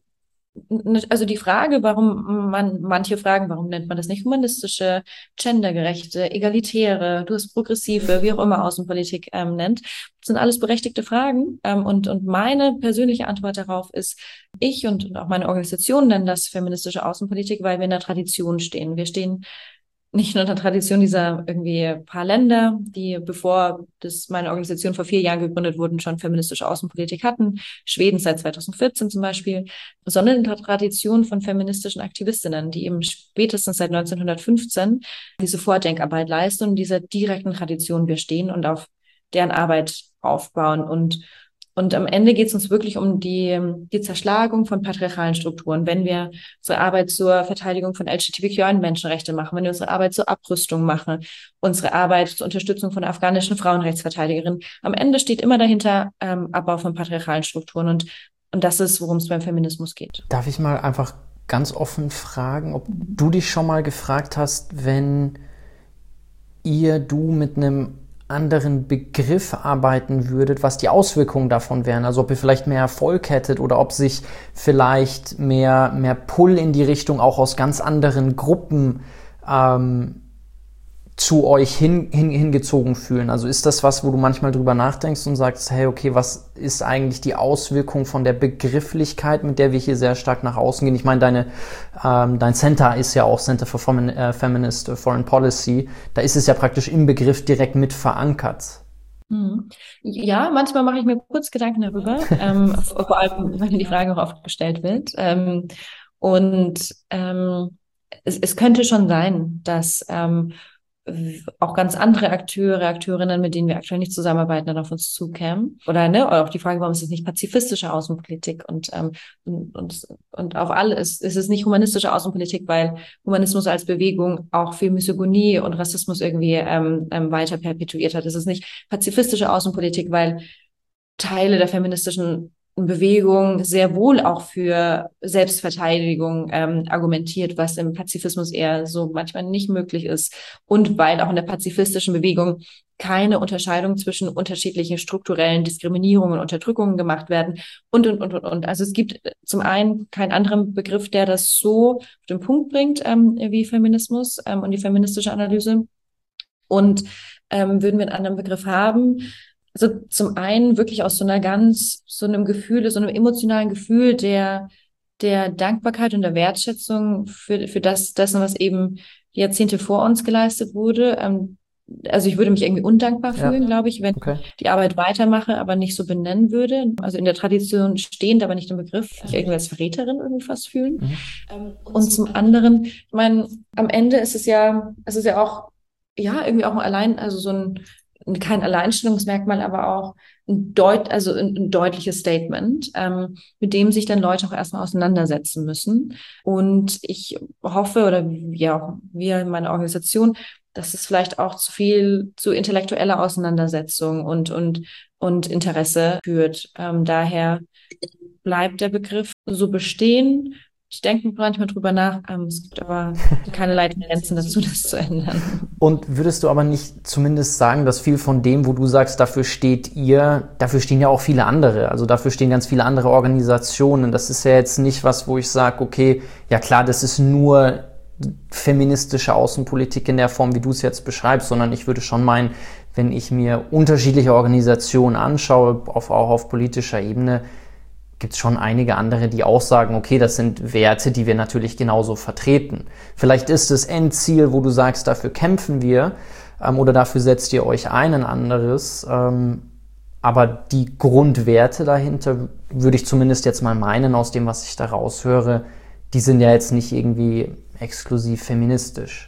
also die Frage, warum man, manche fragen, warum nennt man das nicht humanistische, gendergerechte, egalitäre, du hast progressive, wie auch immer Außenpolitik ähm, nennt, sind alles berechtigte Fragen. Ähm, und, und meine persönliche Antwort darauf ist, ich und, und auch meine Organisation nennen das feministische Außenpolitik, weil wir in der Tradition stehen. Wir stehen nicht nur in der Tradition dieser irgendwie paar Länder, die, bevor das meine Organisation vor vier Jahren gegründet wurden, schon feministische Außenpolitik hatten, Schweden seit zweitausendvierzehn zum Beispiel, sondern in der Tradition von feministischen Aktivistinnen, die eben spätestens seit neunzehnhundertfünfzehn diese Vordenkarbeit leisten und in dieser direkten Tradition wir stehen und auf deren Arbeit aufbauen. Und Und am Ende geht es uns wirklich um die, die Zerschlagung von patriarchalen Strukturen. Wenn wir unsere Arbeit zur Verteidigung von L G B T Q I-Menschenrechte machen, wenn wir unsere Arbeit zur Abrüstung machen, unsere Arbeit zur Unterstützung von afghanischen Frauenrechtsverteidigerinnen. Am Ende steht immer dahinter ähm, Abbau von patriarchalen Strukturen. Und, und das ist, worum es beim Feminismus geht. Darf ich mal einfach ganz offen fragen, ob du dich schon mal gefragt hast, wenn ihr, du mit einem anderen Begriff arbeiten würdet, was die Auswirkungen davon wären. Also ob ihr vielleicht mehr Erfolg hättet oder ob sich vielleicht mehr, mehr Pull in die Richtung auch aus ganz anderen Gruppen ähm, zu euch hin, hin, hingezogen fühlen. Also ist das was, wo du manchmal drüber nachdenkst und sagst, hey, okay, was ist eigentlich die Auswirkung von der Begrifflichkeit, mit der wir hier sehr stark nach außen gehen? Ich meine, deine, ähm, dein Center ist ja auch Center for Femin- äh, Feminist Foreign Policy. Da ist es ja praktisch im Begriff direkt mit verankert. Ja, manchmal mache ich mir kurz Gedanken darüber, ähm, vor allem, weil die Frage auch oft gestellt wird. Ähm, und ähm, es, es könnte schon sein, dass ähm, auch ganz andere Akteure, Akteurinnen, mit denen wir aktuell nicht zusammenarbeiten, dann auf uns zukämen. Oder, ne, oder auch die Frage, warum ist es nicht pazifistische Außenpolitik? Und, ähm, und, und, und auf alles ist es nicht humanistische Außenpolitik, weil Humanismus als Bewegung auch viel Misogynie und Rassismus irgendwie ähm, ähm, weiter perpetuiert hat. Es ist nicht pazifistische Außenpolitik, weil Teile der feministischen Bewegung sehr wohl auch für Selbstverteidigung ähm, argumentiert, was im Pazifismus eher so manchmal nicht möglich ist. Und weil auch in der pazifistischen Bewegung keine Unterscheidung zwischen unterschiedlichen strukturellen Diskriminierungen und Unterdrückungen gemacht werden und, und, und, und, und. Also es gibt zum einen keinen anderen Begriff, der das so auf den Punkt bringt ähm, wie Feminismus ähm, und die feministische Analyse. Und ähm, würden wir einen anderen Begriff haben, also zum einen wirklich aus so einer ganz, so einem Gefühl, so einem emotionalen Gefühl der, der Dankbarkeit und der Wertschätzung für, für das, dessen, was eben Jahrzehnte vor uns geleistet wurde. Ähm, also ich würde mich irgendwie undankbar fühlen, ja, glaube ich, wenn okay. ich die Arbeit weitermache, aber nicht so benennen würde. Also in der Tradition stehend, aber nicht im Begriff, mich irgendwie als Verräterin irgendwie fast fühlen. Mhm. Ähm, und, und zum anderen, ich meine, am Ende ist es ja, es ist ja auch, ja, irgendwie auch allein, also so ein, kein Alleinstellungsmerkmal, aber auch ein, deut also ein, ein deutliches Statement, ähm, mit dem sich dann Leute auch erstmal auseinandersetzen müssen. Und ich hoffe, oder ja, wir in meiner Organisation, dass es vielleicht auch zu viel zu intellektueller Auseinandersetzung und, und, und Interesse führt. Ähm, daher bleibt der Begriff so bestehen. Ich denke manchmal drüber nach, ähm, es gibt aber keine Grenzen dazu, das zu ändern. Und würdest du aber nicht zumindest sagen, dass viel von dem, wo du sagst, dafür steht ihr, dafür stehen ja auch viele andere, also dafür stehen ganz viele andere Organisationen. Das ist ja jetzt nicht was, wo ich sage, okay, ja klar, das ist nur feministische Außenpolitik in der Form, wie du es jetzt beschreibst, sondern ich würde schon meinen, wenn ich mir unterschiedliche Organisationen anschaue, auf, auch auf politischer Ebene, gibt es schon einige andere, die auch sagen, okay, das sind Werte, die wir natürlich genauso vertreten. Vielleicht ist das Endziel, wo du sagst, dafür kämpfen wir ähm, oder dafür setzt ihr euch ein, ein anderes. Ähm, aber die Grundwerte dahinter, würde ich zumindest jetzt mal meinen, aus dem, was ich da raushöre, die sind ja jetzt nicht irgendwie exklusiv feministisch.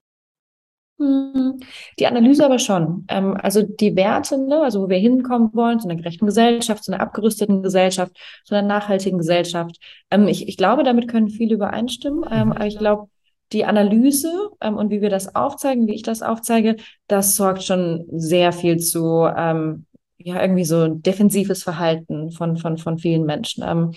Die Analyse aber schon. Ähm, also die Werte, ne, also wo wir hinkommen wollen, zu einer gerechten Gesellschaft, zu einer abgerüsteten Gesellschaft, zu einer nachhaltigen Gesellschaft. Ähm, ich, ich glaube, damit können viele übereinstimmen. Ähm, aber ich glaube, die Analyse ähm, und wie wir das aufzeigen, wie ich das aufzeige, das sorgt schon sehr viel zu ähm, ja irgendwie so defensives Verhalten von von von vielen Menschen. Ähm,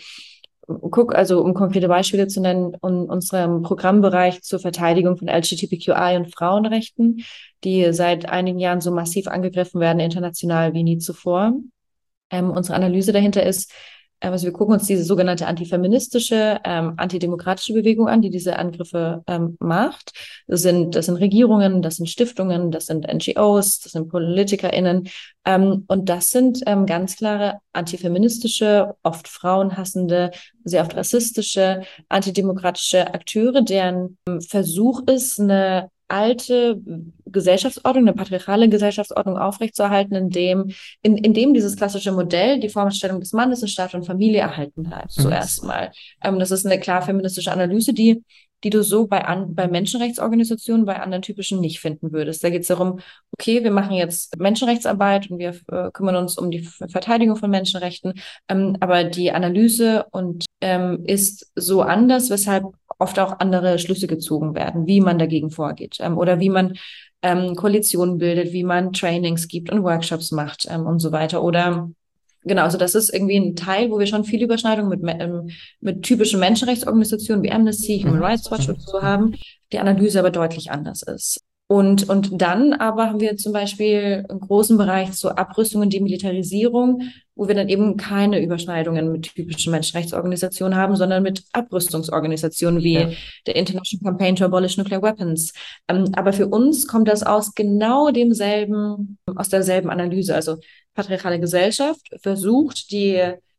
Guck, also um konkrete Beispiele zu nennen, in unserem Programmbereich zur Verteidigung von L G B T Q I und Frauenrechten, die seit einigen Jahren so massiv angegriffen werden, international wie nie zuvor. Ähm, unsere Analyse dahinter ist, äh, also wir gucken uns diese sogenannte antifeministische, ähm, antidemokratische Bewegung an, die diese Angriffe ähm, macht. Das sind, das sind Regierungen, das sind Stiftungen, das sind N G Os, das sind PolitikerInnen. Ähm, und das sind ähm, ganz klare antifeministische, oft frauenhassende, sehr oft rassistische, antidemokratische Akteure, deren ähm, Versuch ist, eine alte Gesellschaftsordnung, eine patriarchale Gesellschaftsordnung aufrechtzuerhalten, in dem, in, in dem dieses klassische Modell, die Vorstellung des Mannes in Staat und Familie erhalten bleibt, mhm. zuerst mal. Ähm, das ist eine klar feministische Analyse, die die du so bei, an, bei Menschenrechtsorganisationen, bei anderen typischen nicht finden würdest. Da geht es darum, okay, wir machen jetzt Menschenrechtsarbeit und wir äh, kümmern uns um die Verteidigung von Menschenrechten, ähm, aber die Analyse und ähm, ist so anders, weshalb oft auch andere Schlüsse gezogen werden, wie man dagegen vorgeht ähm, oder wie man ähm, Koalitionen bildet, wie man Trainings gibt und Workshops macht ähm, und so weiter. Oder genau, also das ist irgendwie ein Teil, wo wir schon viele Überschneidungen mit, ähm, mit typischen Menschenrechtsorganisationen wie Amnesty, Human Rights Watch und so haben, die Analyse aber deutlich anders ist. Und, und dann aber haben wir zum Beispiel einen großen Bereich zur Abrüstung und Demilitarisierung, wo wir dann eben keine Überschneidungen mit typischen Menschenrechtsorganisationen haben, sondern mit Abrüstungsorganisationen wie ja. der International Campaign to Abolish Nuclear Weapons. Ähm, aber für uns kommt das aus genau demselben, aus derselben Analyse. Also patriarchale Gesellschaft versucht, die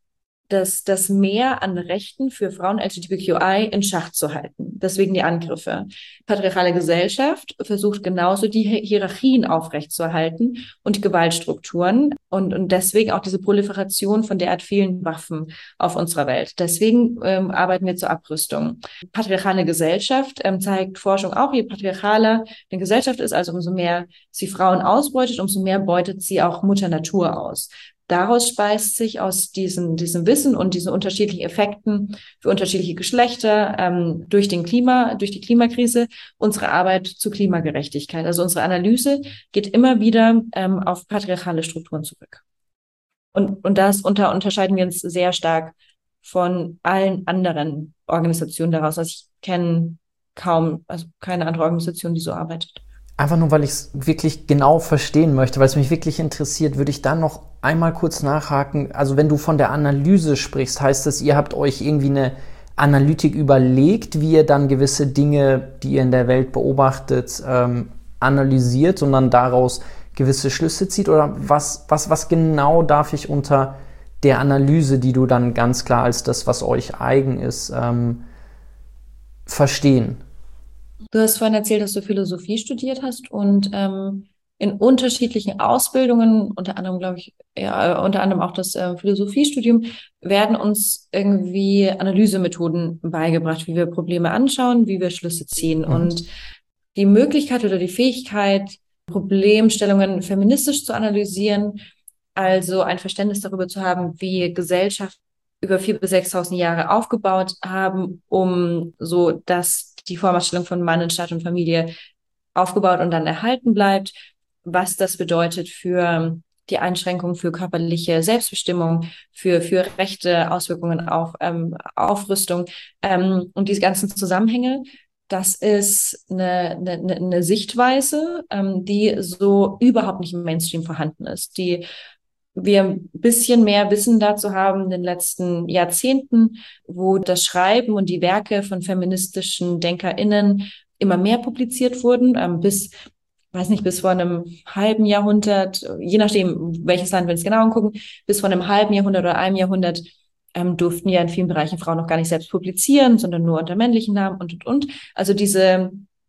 das, das Mehr an Rechten für Frauen L G B T Q I in Schach zu halten. Deswegen die Angriffe. Patriarchale Gesellschaft versucht genauso die Hierarchien aufrechtzuerhalten und die Gewaltstrukturen und, und deswegen auch diese Proliferation von derart vielen Waffen auf unserer Welt. Deswegen ähm, arbeiten wir zur Abrüstung. Patriarchale Gesellschaft ähm, zeigt Forschung auch, je patriarchaler eine Gesellschaft ist, also umso mehr sie Frauen ausbeutet, umso mehr beutet sie auch Mutter Natur aus. Daraus speist sich aus diesen, diesem Wissen und diesen unterschiedlichen Effekten für unterschiedliche Geschlechter ähm, durch den Klima, durch die Klimakrise unsere Arbeit zur Klimagerechtigkeit. Also unsere Analyse geht immer wieder ähm, auf patriarchale Strukturen zurück. Und, und das unter, unterscheiden wir uns sehr stark von allen anderen Organisationen daraus. Also ich kenne kaum, also keine andere Organisation, die so arbeitet. Einfach nur, weil ich es wirklich genau verstehen möchte, weil es mich wirklich interessiert, würde ich dann noch einmal kurz nachhaken. Also wenn du von der Analyse sprichst, heißt das, ihr habt euch irgendwie eine Analytik überlegt, wie ihr dann gewisse Dinge, die ihr in der Welt beobachtet, ähm, analysiert und dann daraus gewisse Schlüsse zieht? Oder was, was, was genau darf ich unter der Analyse, die du dann ganz klar als das, was euch eigen ist, ähm, verstehen? Du hast vorhin erzählt, dass du Philosophie studiert hast und ähm, in unterschiedlichen Ausbildungen, unter anderem, glaube ich, ja, unter anderem auch das äh, Philosophiestudium, werden uns irgendwie Analysemethoden beigebracht, wie wir Probleme anschauen, wie wir Schlüsse ziehen. Mhm. Und die Möglichkeit oder die Fähigkeit, Problemstellungen feministisch zu analysieren, also ein Verständnis darüber zu haben, wie Gesellschaft über viertausend bis sechstausend Jahre aufgebaut haben, um so, dass die Vormachtstellung von Mann in Staat und Familie aufgebaut und dann erhalten bleibt, was das bedeutet für die Einschränkung für körperliche Selbstbestimmung, für, für Rechte, Auswirkungen auf ähm, Aufrüstung ähm, und diese ganzen Zusammenhänge. Das ist eine, eine, eine Sichtweise, ähm, die so überhaupt nicht im Mainstream vorhanden ist, die wir ein bisschen mehr Wissen dazu haben in den letzten Jahrzehnten, wo das Schreiben und die Werke von feministischen DenkerInnen immer mehr publiziert wurden, ähm, bis, weiß nicht, bis vor einem halben Jahrhundert, je nachdem, welches Land wir uns genau angucken, bis vor einem halben Jahrhundert oder einem Jahrhundert ähm, durften ja in vielen Bereichen Frauen noch gar nicht selbst publizieren, sondern nur unter männlichen Namen und, und, und. Also diese,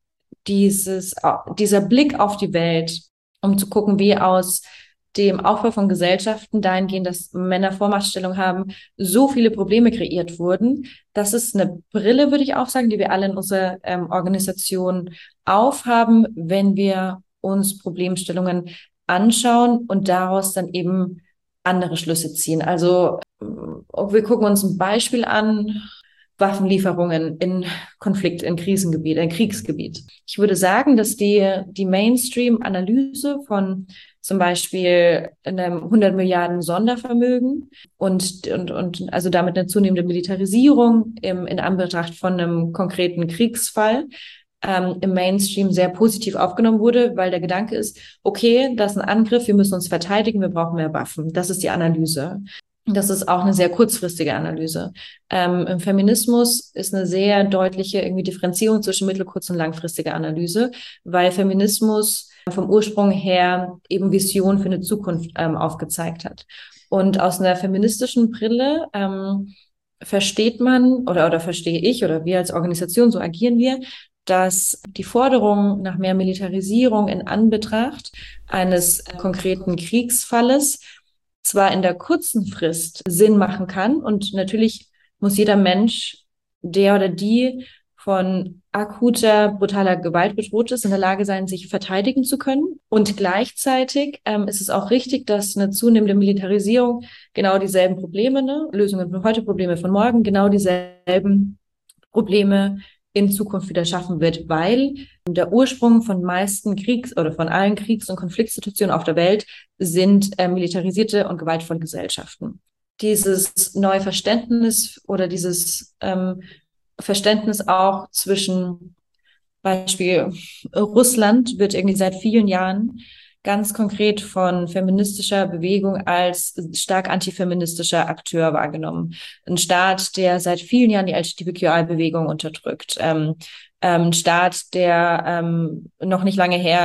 dieses, dieser Blick auf die Welt, um zu gucken, wie aus dem Aufbau von Gesellschaften dahingehend, dass Männer Vormachtstellung haben, so viele Probleme kreiert wurden. Das ist eine Brille, würde ich auch sagen, die wir alle in unserer ähm, Organisation aufhaben, wenn wir uns Problemstellungen anschauen und daraus dann eben andere Schlüsse ziehen. Also wir gucken uns ein Beispiel an, Waffenlieferungen in Konflikt, in Krisengebiet, in Kriegsgebiet. Ich würde sagen, dass die, die Mainstream-Analyse von zum Beispiel einem hundert Milliarden Sondervermögen und, und, und also damit eine zunehmende Militarisierung im, in Anbetracht von einem konkreten Kriegsfall ähm, im Mainstream sehr positiv aufgenommen wurde, weil der Gedanke ist, okay, das ist ein Angriff, wir müssen uns verteidigen, wir brauchen mehr Waffen. Das ist die Analyse. Das ist auch eine sehr kurzfristige Analyse. Ähm, im Feminismus ist eine sehr deutliche irgendwie Differenzierung zwischen mittel-, kurz- und langfristiger Analyse, weil Feminismus vom Ursprung her eben Vision für eine Zukunft ähm, aufgezeigt hat. Und aus einer feministischen Brille ähm, versteht man oder, oder verstehe ich oder wir als Organisation, so agieren wir, dass die Forderung nach mehr Militarisierung in Anbetracht eines konkreten Kriegsfalles zwar in der kurzen Frist Sinn machen kann und natürlich muss jeder Mensch, der oder die von akuter, brutaler Gewalt bedroht ist, in der Lage sein, sich verteidigen zu können. Und gleichzeitig ähm, ist es auch richtig, dass eine zunehmende Militarisierung genau dieselben Probleme, ne, Lösungen von heute, Probleme von morgen, genau dieselben Probleme in Zukunft wieder schaffen wird, weil der Ursprung von meisten Kriegs- oder von allen Kriegs- und Konfliktsituationen auf der Welt sind äh, militarisierte und gewaltvolle Gesellschaften. Dieses neue Verständnis oder dieses ähm, Verständnis auch zwischen Beispiel Russland wird irgendwie seit vielen Jahren ganz konkret von feministischer Bewegung als stark antifeministischer Akteur wahrgenommen. Ein Staat, der seit vielen Jahren die L G B T Q I-Bewegung unterdrückt. Ähm, ähm, ein Staat, der ähm, noch nicht lange her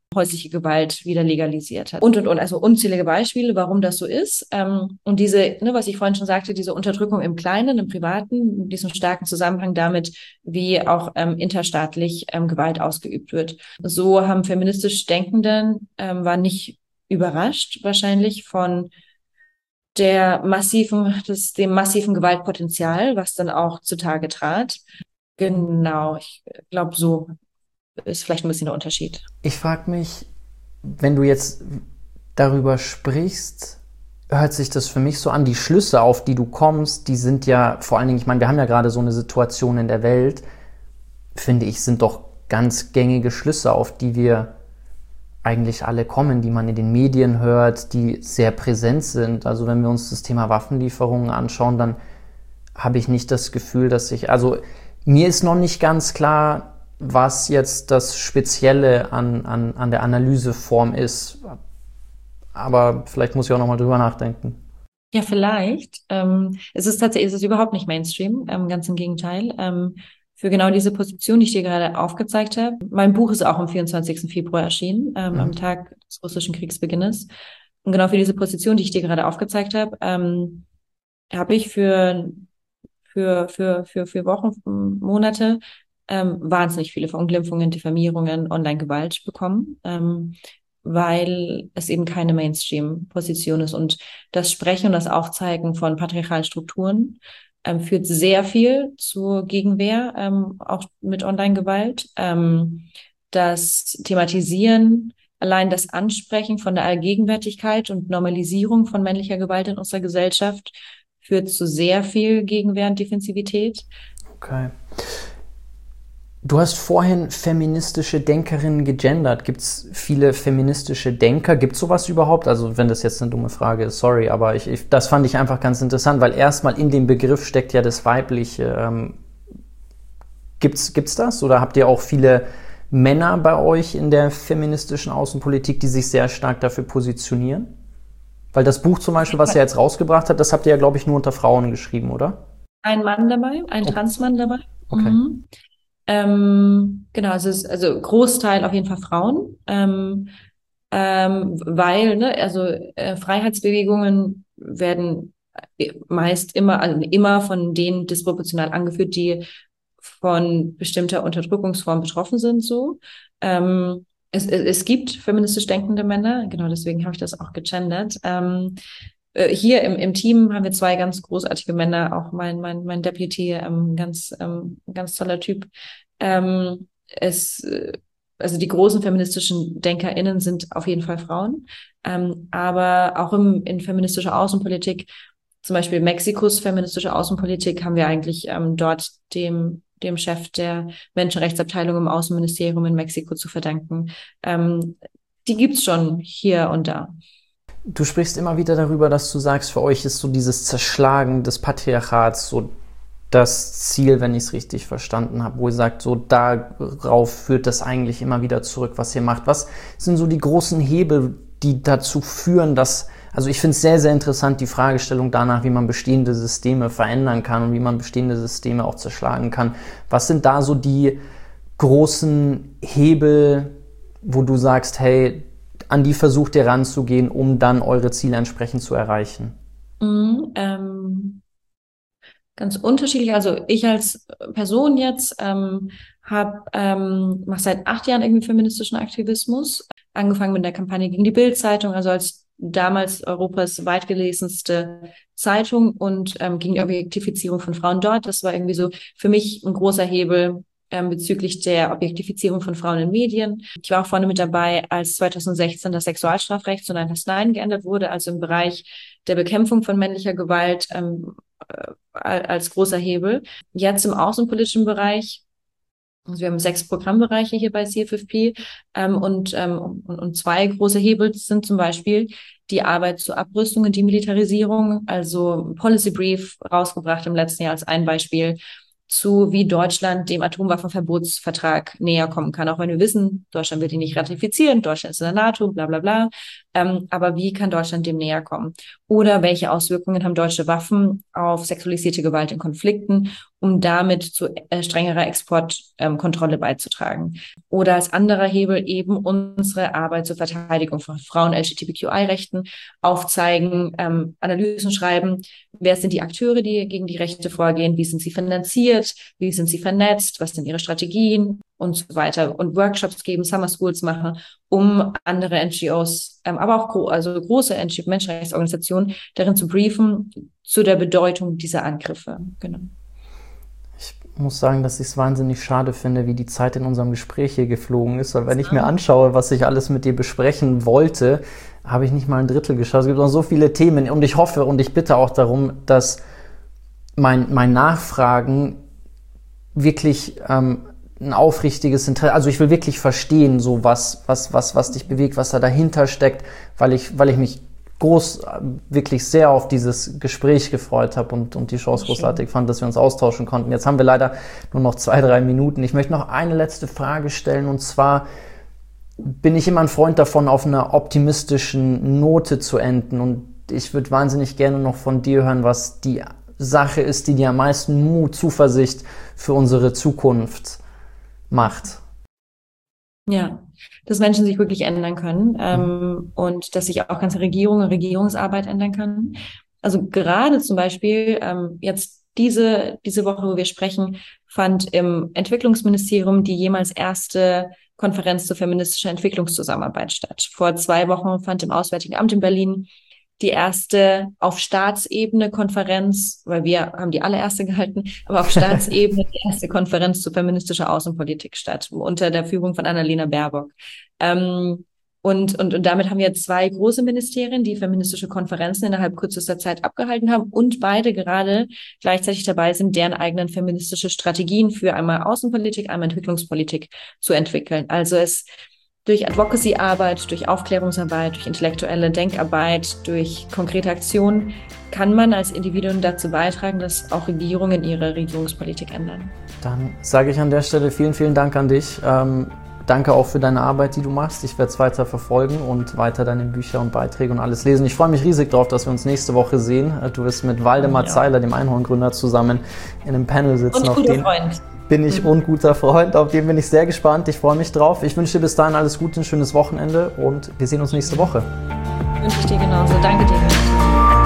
häusliche Gewalt wieder legalisiert hat. Und, und, und, also unzählige Beispiele, warum das so ist. Ähm, und diese, ne, was ich vorhin schon sagte, diese Unterdrückung im Kleinen, im Privaten, diesen starken Zusammenhang damit, wie auch ähm, interstaatlich ähm, Gewalt ausgeübt wird. So haben feministisch Denkenden, ähm, waren nicht überrascht wahrscheinlich von der massiven, des, dem massiven Gewaltpotenzial, was dann auch zutage trat. Genau, ich glaube, so ist vielleicht ein bisschen der Unterschied. Ich frage mich, wenn du jetzt darüber sprichst, hört sich das für mich so an, die Schlüsse, auf die du kommst, die sind ja, vor allen Dingen, ich meine, wir haben ja gerade so eine Situation in der Welt, finde ich, sind doch ganz gängige Schlüsse, auf die wir eigentlich alle kommen, die man in den Medien hört, die sehr präsent sind. Also wenn wir uns das Thema Waffenlieferungen anschauen, dann habe ich nicht das Gefühl, dass ich, also mir ist noch nicht ganz klar, was jetzt das Spezielle an, an, an der Analyseform ist. Aber vielleicht muss ich auch noch mal drüber nachdenken. Ja, vielleicht. Ähm, es ist tatsächlich, es ist überhaupt nicht Mainstream, ähm, ganz im Gegenteil. Ähm, für genau diese Position, die ich dir gerade aufgezeigt habe. Mein Buch ist auch am vierundzwanzigsten Februar erschienen, ähm, mhm. am Tag des russischen Kriegsbeginnes. Und genau für diese Position, die ich dir gerade aufgezeigt habe, ähm, habe ich für, für, für, für, für Wochen, Monate ähm, wahnsinnig viele Verunglimpfungen, Diffamierungen, Online-Gewalt bekommen. Ähm, weil es eben keine Mainstream-Position ist. Und das Sprechen und das Aufzeigen von patriarchalen Strukturen ähm, führt sehr viel zur Gegenwehr, ähm, auch mit Online-Gewalt. Ähm, das Thematisieren, allein das Ansprechen von der Allgegenwärtigkeit und Normalisierung von männlicher Gewalt in unserer Gesellschaft führt zu sehr viel Gegenwehr und Defensivität. Okay. Du hast vorhin feministische Denkerinnen gegendert. Gibt es viele feministische Denker? Gibt es sowas überhaupt? Also wenn das jetzt eine dumme Frage ist, sorry, aber ich, ich, das fand ich einfach ganz interessant, weil erstmal in dem Begriff steckt ja das Weibliche. Ähm, gibt's, gibt's das? Oder habt ihr auch viele Männer bei euch in der feministischen Außenpolitik, die sich sehr stark dafür positionieren? Weil das Buch zum Beispiel, was ihr jetzt rausgebracht habt, das habt ihr ja, glaube ich, nur unter Frauen geschrieben, oder? Ein Mann dabei, ein Okay. Transmann dabei. Okay. Mhm. Ähm, genau, also, es ist, also Großteil auf jeden Fall Frauen, ähm, ähm, weil, ne, also äh, Freiheitsbewegungen werden meist immer, also immer von denen disproportional angeführt, die von bestimmter Unterdrückungsform betroffen sind, so. Ähm, es, es, es gibt feministisch denkende Männer, genau deswegen habe ich das auch gegendert. Ähm, Hier im, im Team haben wir zwei ganz großartige Männer, auch mein, mein, mein Deputy, ähm, ganz, ähm, ganz toller Typ. Ähm, es, also die großen feministischen DenkerInnen sind auf jeden Fall Frauen, ähm, aber auch im, in feministischer Außenpolitik, zum Beispiel Mexikos feministische Außenpolitik, haben wir eigentlich ähm, dort dem, dem Chef der Menschenrechtsabteilung im Außenministerium in Mexiko zu verdanken. Ähm, die gibt's schon hier und da. Du sprichst immer wieder darüber, dass du sagst, für euch ist so dieses Zerschlagen des Patriarchats so das Ziel, wenn ich es richtig verstanden habe, wo ihr sagt, so darauf führt das eigentlich immer wieder zurück, was ihr macht. Was sind so die großen Hebel, die dazu führen, dass, also ich finde es sehr, sehr interessant, die Fragestellung danach, wie man bestehende Systeme verändern kann und wie man bestehende Systeme auch zerschlagen kann. Was sind da so die großen Hebel, wo du sagst, hey, an die versucht ihr ranzugehen, um dann eure Ziele entsprechend zu erreichen? Mhm, ähm, ganz unterschiedlich. Also ich als Person jetzt ähm, habe ähm, mache seit acht Jahren irgendwie feministischen Aktivismus. Angefangen mit der Kampagne gegen die Bild-Zeitung, also als damals Europas weitgelesenste Zeitung und ähm, gegen die Objektifizierung von Frauen dort. Das war irgendwie so für mich ein großer Hebel, Ähm, bezüglich der Objektifizierung von Frauen in Medien. Ich war auch vorne mit dabei, als zweitausendsechzehn das Sexualstrafrecht zu neun neun geändert wurde, also im Bereich der Bekämpfung von männlicher Gewalt ähm, äh, als großer Hebel. Jetzt im außenpolitischen Bereich, also wir haben sechs Programmbereiche hier bei C F F P ähm, und, ähm, und, und zwei große Hebel sind zum Beispiel die Arbeit zur Abrüstung und Demilitarisierung, also Policy Brief rausgebracht im letzten Jahr als ein Beispiel, zu, wie Deutschland dem Atomwaffenverbotsvertrag näher kommen kann. Auch wenn wir wissen, Deutschland wird ihn nicht ratifizieren, Deutschland ist in der NATO, bla bla bla. Ähm, aber wie kann Deutschland dem näher kommen? Oder welche Auswirkungen haben deutsche Waffen auf sexualisierte Gewalt in Konflikten, um damit zu äh, strengerer Exportkontrolle ähm, beizutragen? Oder als anderer Hebel eben unsere Arbeit zur Verteidigung von Frauen, L G B T Q I-Rechten aufzeigen, ähm, Analysen schreiben. Wer sind die Akteure, die gegen die Rechte vorgehen? Wie sind sie finanziert? Wie sind sie vernetzt? Was sind ihre Strategien? Und so weiter. Und Workshops geben, Summer Schools machen, um andere N G Os, ähm, aber auch gro- also große N G O, Menschenrechtsorganisationen darin zu briefen zu der Bedeutung dieser Angriffe. Genau. Ich muss sagen, dass ich es wahnsinnig schade finde, wie die Zeit in unserem Gespräch hier geflogen ist. Weil wenn ich mir anschaue, was ich alles mit dir besprechen wollte, habe ich nicht mal ein Drittel geschafft. Es gibt noch so viele Themen und ich hoffe und ich bitte auch darum, dass mein, mein Nachfragen wirklich ähm, ein aufrichtiges Interesse, also ich will wirklich verstehen, so was, was, was, was dich bewegt, was da dahinter steckt, weil ich, weil ich mich groß, wirklich sehr auf dieses Gespräch gefreut habe und, und die Chance großartig fand, dass wir uns austauschen konnten. Jetzt haben wir leider nur noch zwei, drei Minuten. Ich möchte noch eine letzte Frage stellen, und zwar bin ich immer ein Freund davon, auf einer optimistischen Note zu enden, und ich würde wahnsinnig gerne noch von dir hören, was die Sache ist, die dir am meisten Mut, Zuversicht für unsere Zukunft macht. Ja, dass Menschen sich wirklich ändern können ähm, und dass sich auch ganze Regierungen und Regierungsarbeit ändern kann. Also gerade zum Beispiel ähm, jetzt diese, diese Woche, wo wir sprechen, fand im Entwicklungsministerium die jemals erste Konferenz zur feministischer Entwicklungszusammenarbeit statt. Vor zwei Wochen fand im Auswärtigen Amt in Berlin die erste auf Staatsebene Konferenz, weil wir haben die allererste gehalten, aber auf Staatsebene die erste Konferenz zu feministischer Außenpolitik statt, unter der Führung von Annalena Baerbock. Ähm, und, und, und damit haben wir zwei große Ministerien, die feministische Konferenzen innerhalb kürzester Zeit abgehalten haben und beide gerade gleichzeitig dabei sind, deren eigenen feministische Strategien für einmal Außenpolitik, einmal Entwicklungspolitik zu entwickeln. Also es durch Advocacy-Arbeit, durch Aufklärungsarbeit, durch intellektuelle Denkarbeit, durch konkrete Aktionen kann man als Individuum dazu beitragen, dass auch Regierungen ihre Regierungspolitik ändern. Dann sage ich an der Stelle vielen, vielen Dank an dich. Ähm, danke auch für deine Arbeit, die du machst. Ich werde es weiter verfolgen und weiter deine Bücher und Beiträge und alles lesen. Ich freue mich riesig darauf, dass wir uns nächste Woche sehen. Du wirst mit Waldemar ja. Zeiler, dem Einhorngründer, zusammen in einem Panel sitzen. Und guter Freund. Bin ich und guter Freund, auf den bin ich sehr gespannt. Ich freue mich drauf. Ich wünsche dir bis dahin alles Gute, ein schönes Wochenende und wir sehen uns nächste Woche. Wünsche ich dir genauso. Danke dir.